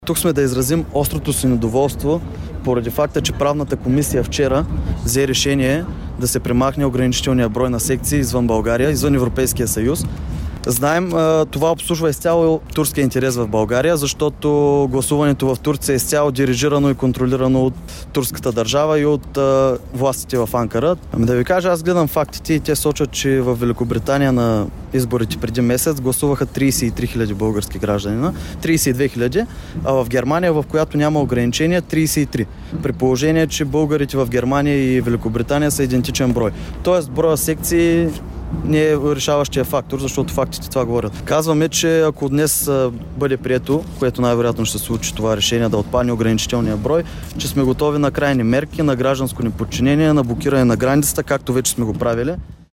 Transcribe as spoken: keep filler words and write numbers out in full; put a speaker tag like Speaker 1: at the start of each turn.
Speaker 1: Тук сме да изразим острото си недоволство поради факта, че правната комисия вчера взе решение да се премахне ограничителния брой на секции извън България, извън Европейския съюз. Знаем, това обслужва изцяло турския интерес в България, защото гласуването в Турция е изцяло дирижирано и контролирано от турската държава и от властите в Анкара. Ами да ви кажа, аз гледам фактите и те сочат, че в Великобритания на изборите преди месец гласуваха трийсет и три хиляди български граждани, трийсет и две хиляди, а в Германия, в която няма ограничения, трийсет и три. При положение, че българите в Германия и Великобритания са идентичен брой. Тоест броя секции не е решаващия фактор, защото фактите това говорят. Казваме, че ако днес бъде прието, което най-вероятно ще се случи това решение да отпадне ограничителния брой, че сме готови на крайни мерки, на гражданско неподчинение, на блокиране на границата, както вече сме го правили.